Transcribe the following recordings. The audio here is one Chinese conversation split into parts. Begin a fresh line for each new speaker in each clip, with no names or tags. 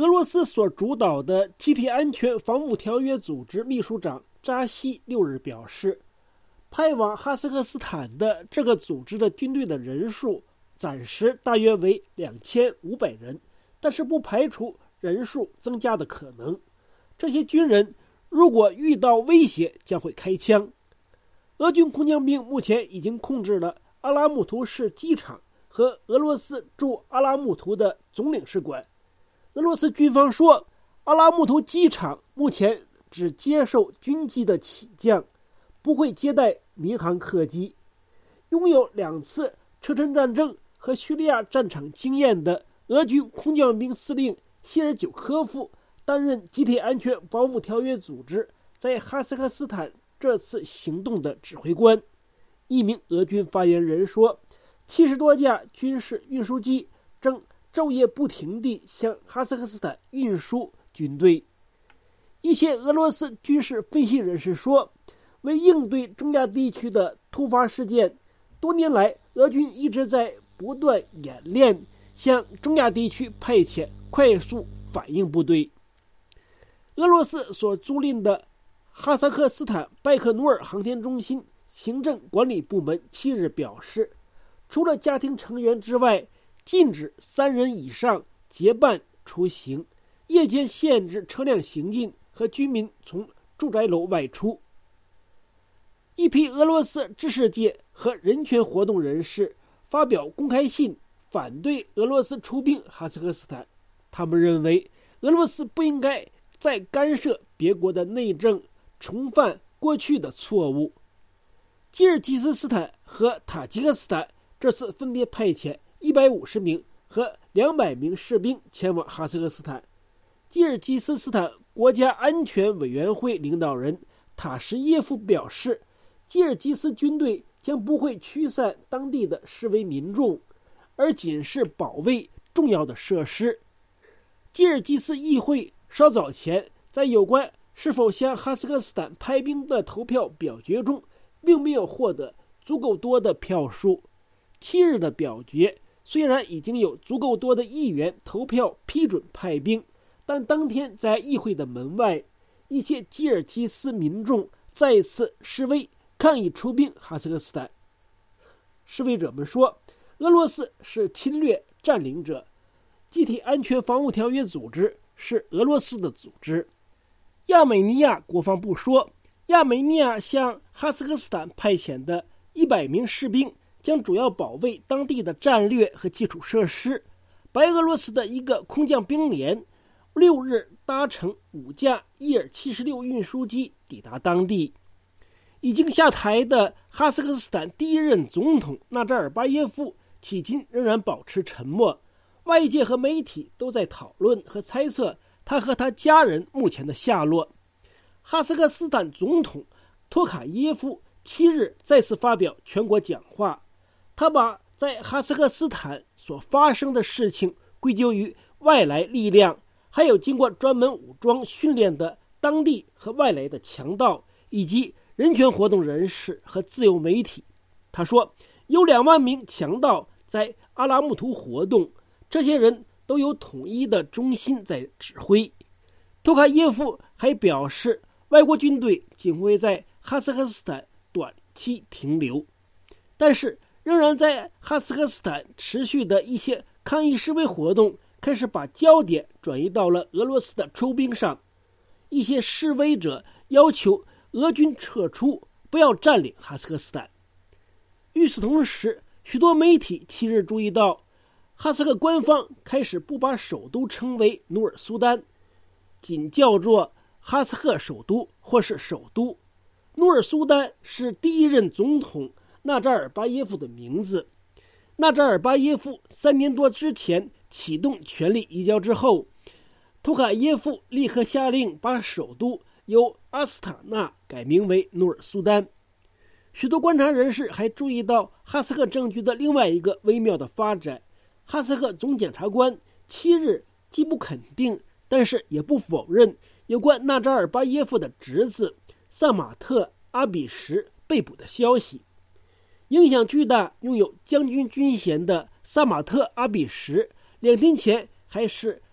俄罗斯所主导的集体安全防务条约组织秘书长扎西6日表示，派往哈萨克斯坦的这个组织的军队的人数暂时大约为2500人，但是不排除人数增加的可能。这些军人如果遇到威胁将会开枪。俄军空降兵目前已经控制了阿拉木图市机场和俄罗斯驻阿拉木图的总领事馆。俄罗斯军方说，阿拉木图机场目前只接受军机的起降，不会接待民航客机。拥有2次车臣战争和叙利亚战场经验的俄军空降兵司令谢尔久科夫担任集体安全防务条约组织在哈萨克斯坦这次行动的指挥官。一名俄军发言人说，70多架军事运输机正昼夜不停地向哈萨克斯坦运输军队。一些俄罗斯军事分析人士说，为应对中亚地区的突发事件，多年来俄军一直在不断演练向中亚地区派遣快速反应部队。俄罗斯所租赁的哈萨克斯坦拜克努尔航天中心行政管理部门7日表示，除了家庭成员之外，禁止3人以上结伴出行，夜间限制车辆行进和居民从住宅楼外出。一批俄罗斯知识界和人权活动人士发表公开信，反对俄罗斯出兵哈萨克斯坦。他们认为，俄罗斯不应该再干涉别国的内政，重犯过去的错误。吉尔吉斯斯坦和塔吉克斯坦这次分别派遣150名和200名士兵前往哈萨克斯坦。吉尔吉斯斯坦国家安全委员会领导人塔什耶夫表示，吉尔吉斯军队将不会驱散当地的示威民众，而仅是保卫重要的设施。吉尔吉斯议会稍早前在有关是否向哈萨克斯坦派兵的投票表决中，并没有获得足够多的票数。7日的表决虽然已经有足够多的议员投票批准派兵，但当天在议会的门外，一些吉尔吉斯民众再次示威抗议出兵哈萨克斯坦。示威者们说，俄罗斯是侵略占领者，集体安全防务条约组织是俄罗斯的组织。亚美尼亚国防部说，亚美尼亚向哈萨克斯坦派遣的100名士兵将主要保卫当地的战略和基础设施。白俄罗斯的一个空降兵连6日搭乘5架伊尔76运输机抵达当地。已经下台的哈萨克斯坦第一任总统纳扎尔巴耶夫迄今仍然保持沉默，外界和媒体都在讨论和猜测他和他家人目前的下落。哈萨克斯坦总统托卡耶夫7日再次发表全国讲话，他把在哈萨克斯坦所发生的事情归咎于外来力量，还有经过专门武装训练的当地和外来的强盗，以及人权活动人士和自由媒体。他说，有2万名强盗在阿拉木图活动，这些人都有统一的中心在指挥。托卡耶夫还表示，外国军队仅会在哈萨克斯坦短期停留，但是仍然在哈萨克斯坦持续的一些抗议示威活动开始把焦点转移到了俄罗斯的出兵上。一些示威者要求俄军撤出，不要占领哈萨克斯坦。与此同时，许多媒体7日注意到，哈萨克官方开始不把首都称为努尔苏丹，仅叫做哈萨克首都或是首都。努尔苏丹是第一任总统纳扎尔巴耶夫的名字。纳扎尔巴耶夫3年多之前启动权力移交之后，托卡耶夫立刻下令把首都由阿斯塔纳改名为努尔苏丹。许多观察人士还注意到哈萨克政局的另外一个微妙的发展。哈萨克总检察官7日既不肯定，但是也不否认有关纳扎尔巴耶夫的侄子萨马特阿比什被捕的消息。影响巨大、拥有将军军衔的萨马特阿比什2天前还是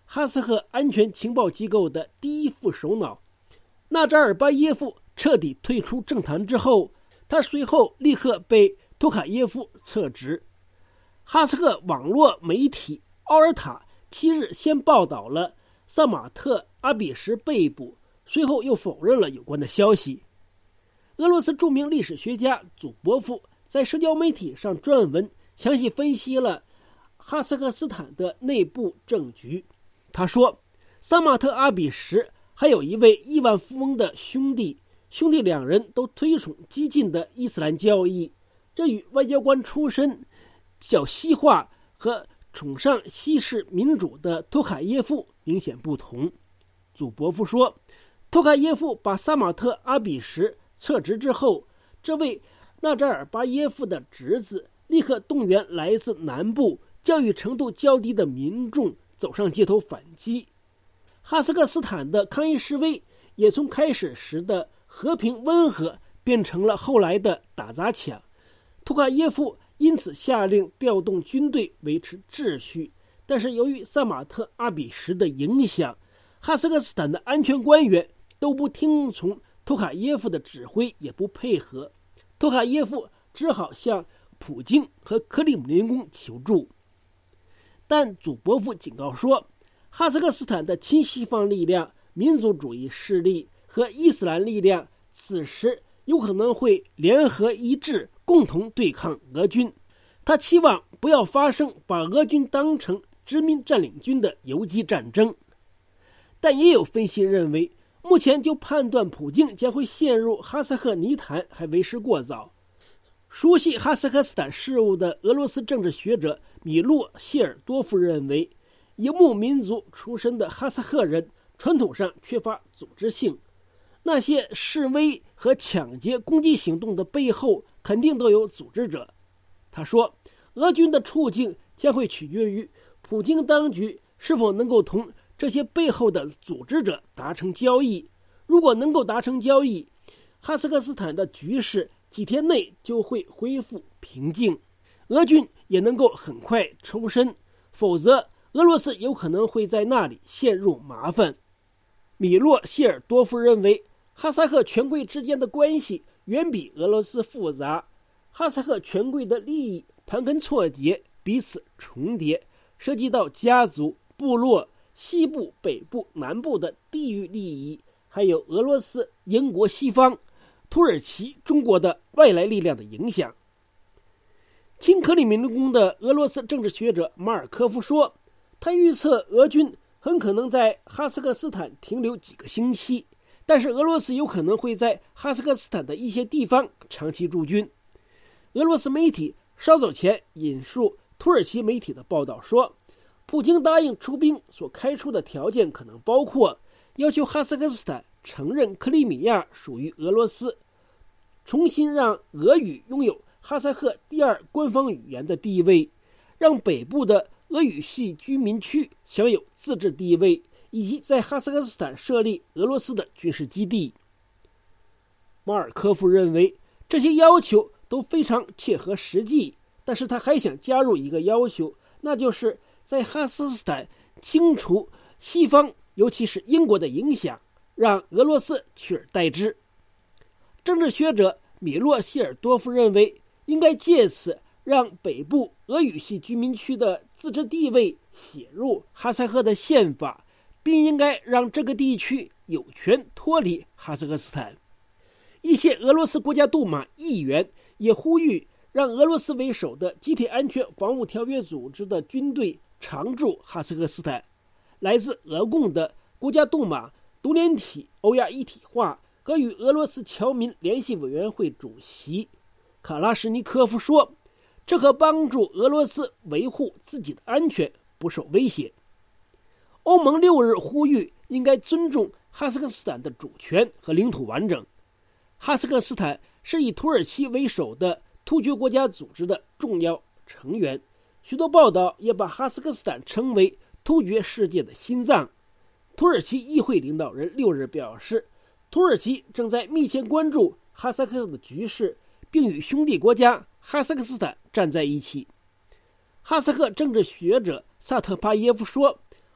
哈萨克安全情报机构的第一副首脑。纳扎尔巴耶夫彻底退出政坛之后，他随后立刻被托卡耶夫撤职。哈萨克网络媒体奥尔塔7日先报道了萨马特阿比什被捕，随后又否认了有关的消息。俄罗斯著名历史学家祖波夫在社交媒体上撰文，详细分析了哈萨克斯坦的内部政局。他说，萨马特阿比什还有一位亿万富翁的兄弟两人都推崇激进的伊斯兰教义，这与外交官出身、讲西化和崇尚西式民主的托卡耶夫明显不同。祖波夫说，托卡耶夫把萨马特阿比什撤职之后，这位纳扎尔巴耶夫的侄子立刻动员来自南部教育程度较低的民众走上街头反击。哈萨克斯坦的抗议示威也从开始时的和平温和变成了后来的打砸抢。托卡耶夫因此下令调动军队维持秩序，但是由于萨马特阿比什的影响，哈萨克斯坦的安全官员都不听从托卡耶夫的指挥，也不配合。托卡耶夫只好向普京和克里姆林宫求助。但祖波夫警告说，哈萨克斯坦的亲西方力量、民族主义势力和伊斯兰力量此时有可能会联合一致，共同对抗俄军。他期望不要发生把俄军当成殖民占领军的游击战争。但也有分析认为，目前就判断普京将会陷入哈萨克泥潭还为时过早。熟悉哈萨克斯坦事务的俄罗斯政治学者米洛谢尔多夫认为，游牧民族出身的哈萨克人传统上缺乏组织性，那些示威和抢劫攻击行动的背后肯定都有组织者。他说，俄军的处境将会取决于普京当局是否能够同这些背后的组织者达成交易。如果能够达成交易，哈萨克斯坦的局势几天内就会恢复平静，俄军也能够很快抽身，否则俄罗斯有可能会在那里陷入麻烦。米洛谢尔多夫认为，哈萨克权贵之间的关系远比俄罗斯复杂，哈萨克权贵的利益盘根错节，彼此重叠，涉及到家族、部落、西部、北部、南部的地域利益，还有俄罗斯、英国、西方、土耳其、中国的外来力量的影响。亲克里姆林宫的俄罗斯政治学者马尔科夫说，他预测俄军很可能在哈萨克斯坦停留几个星期，但是俄罗斯有可能会在哈萨克斯坦的一些地方长期驻军。俄罗斯媒体稍早前引述土耳其媒体的报道说，普京答应出兵所开出的条件可能包括要求哈萨克斯坦承认克里米亚属于俄罗斯，重新让俄语拥有哈萨克第2官方语言的地位，让北部的俄语系居民区享有自治地位，以及在哈萨克斯坦设立俄罗斯的军事基地。马尔科夫认为这些要求都非常切合实际，但是他还想加入一个要求，那就是在哈萨克斯坦清除西方尤其是英国的影响，让俄罗斯取而代之。政治学者米洛谢尔多夫认为，应该借此让北部俄语系居民区的自治地位写入哈萨克的宪法，并应该让这个地区有权脱离哈萨克斯坦。一些俄罗斯国家杜马议员也呼吁让俄罗斯为首的集体安全防务条约组织的军队常驻哈萨克斯坦。来自俄共的国家杜马独联体欧亚一体化和与俄罗斯侨民联系委员会主席卡拉什尼科夫说，这可帮助俄罗斯维护自己的安全不受威胁。欧盟6日呼吁应该尊重哈萨克斯坦的主权和领土完整。哈萨克斯坦是以土耳其为首的突厥国家组织的重要成员，许多报道也把哈萨克斯坦称为突厥世界的心脏。土耳其议会领导人6日表示，土耳其正在密切关注哈萨克的局势，并与兄弟国家哈萨克斯坦站在一起。哈萨克政治学者萨特巴耶夫说，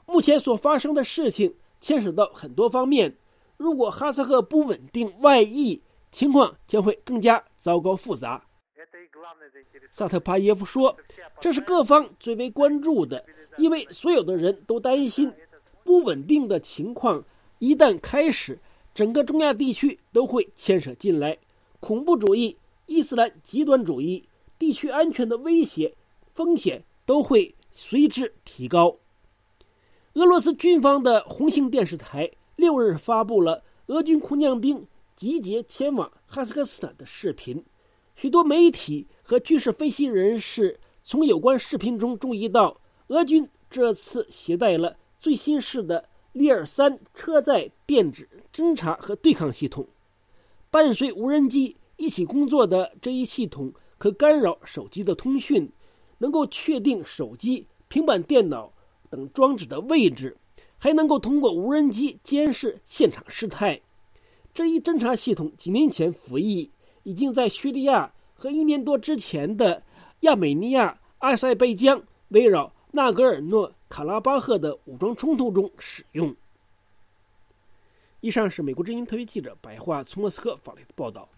目前所发生的事情牵扯到很多方面，如果哈萨克不稳定外溢，情况将会更加糟糕复杂。萨特帕耶夫说，这是各方最为关注的，因为所有的人都担心不稳定的情况一旦开始，整个中亚地区都会牵扯进来，恐怖主义、伊斯兰极端主义、地区安全的威胁风险都会随之提高。俄罗斯军方的红星电视台6日发布了俄军空降兵集结前往哈萨克斯坦的视频。许多媒体和军事分析人士从有关视频中注意到，俄军这次携带了最新式的利尔3车载电子侦察和对抗系统。伴随无人机一起工作的这一系统可干扰手机的通讯，能够确定手机、平板电脑等装置的位置，还能够通过无人机监视现场事态。这一侦察系统几年前服役，已经在叙利亚和1年多之前的亚美尼亚、阿塞拜疆围绕纳戈尔诺卡拉巴赫的武装冲突中使用。以上是美国之音特约记者白桦从莫斯科发来的报道。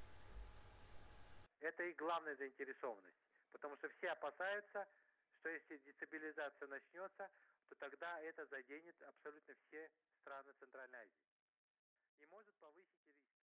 что если дестабилизация начнется, то тогда это заденет абсолютно все страны Центральной Азии и может повысить риск.